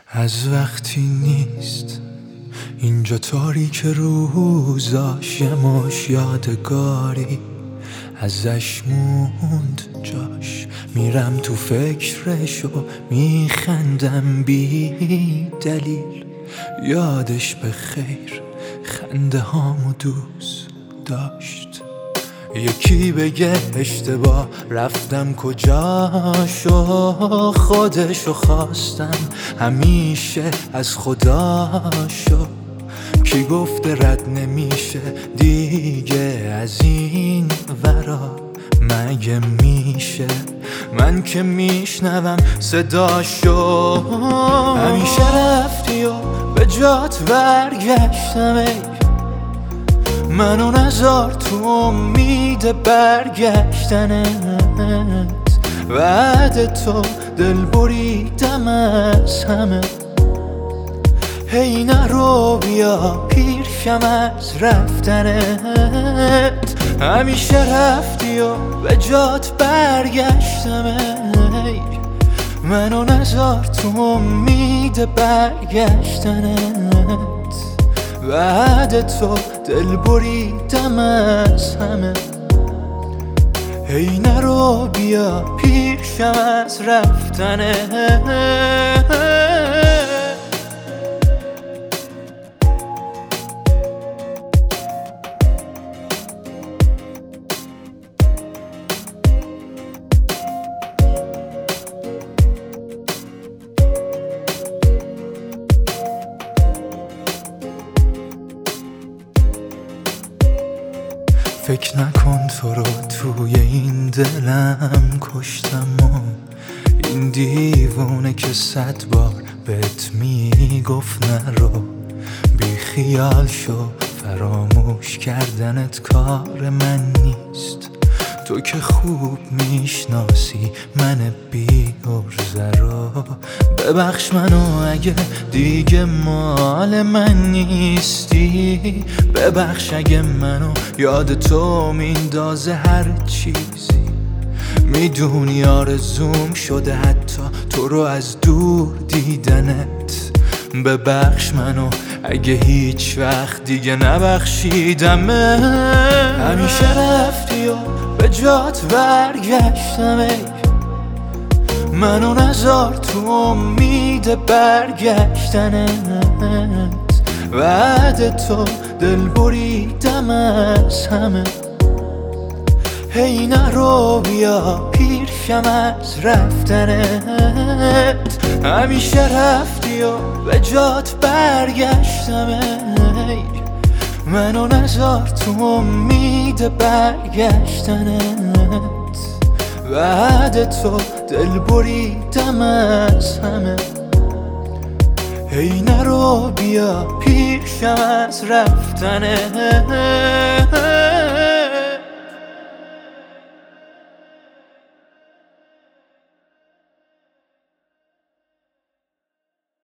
از وقتی نیست اینجا تاریک روزاش، یه مش یادگاری ازش موند جاش. میرم تو فکرش و میخندم بی دلیل، یادش به خیر خنده هامو دوست داشت. یکی بگه اشتباه رفتم کجاشو، خودشو خواستم همیشه از خداشو. کی گفته رد نمیشه دیگه از این ورا، مگه میشه من که میشنوم صداشو. همیشه رفتی و به جات برگشتم، ای منو نذار تو امید برگشتنت. بعد تو دل بریدم از همه، هی نرو بیا پیشم از رفتنت. همیشه رفتی و به جات برگشتم، ای منو نذار تو امید برگشتنت. بعد تو دل بریدم از همه، هی نرو بیا پیشم از رفتنت. فکر نکن تو رو توی این دلم کشتم و این دیوونه که 100 بار بهت میگفت نرو. بی خیال شو، فراموش کردنت کار من نیست. تو که خوب میشناسی من بی عرضه رو. ببخش منو اگه دیگه مال من نیستی، ببخش اگه منو یاد تو میندازه هر چیزی. میدونی آرزوم شده حتی تو رو از دور دیدنت. ببخش منو اگه هیچ وقت دیگه نبخشیدم. همیشه رفتی و به جات برگشتم، ای منو نذار تو امید برگشتنت. بعد تو دل بریدم از همه، هی نرو بیا پیشم از رفتنت. همیشه رفتی و به جات برگشتم، ای منو نذار تو امید برگشتنت. بعد تو دل بریدم از همه، هی نرو بیا پیشم از رفتنت.